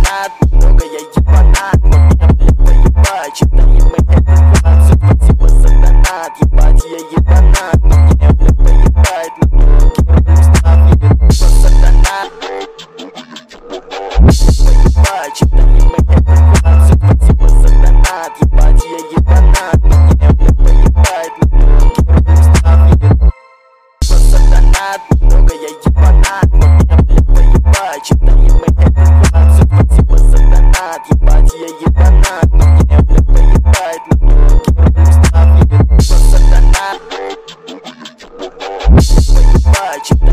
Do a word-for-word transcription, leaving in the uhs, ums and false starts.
сатанат, много я ебанат, но мне блядь поебать. Читаем мы этот двадцать, спасибо сатанат. Ебать я ебанат, но мне блядь поебать. На ноги рулю ставили, типа сатанат. Поебать, читаем мы этот двадцать, спасибо сатанат. Ебать я ебанат, но мне блядь поебать. На ноги рулю ставили, типа сатанат. Много я ебанат, но мне блядь поебать. Читаем мы этот двадцать, спасибо сатанат. Ебать я ебанат, но мне блядь поебать. На ноги рулю ставили, типа сатанат. Поебать, читаем